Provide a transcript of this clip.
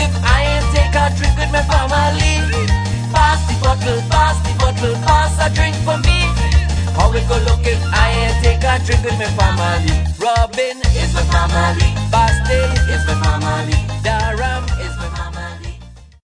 if I ain't take a drink with my family? Pass the bottle, pass a drink for me. How it go look if I ain't take a drink with my family? Robin is my family, Basti is my family, Dara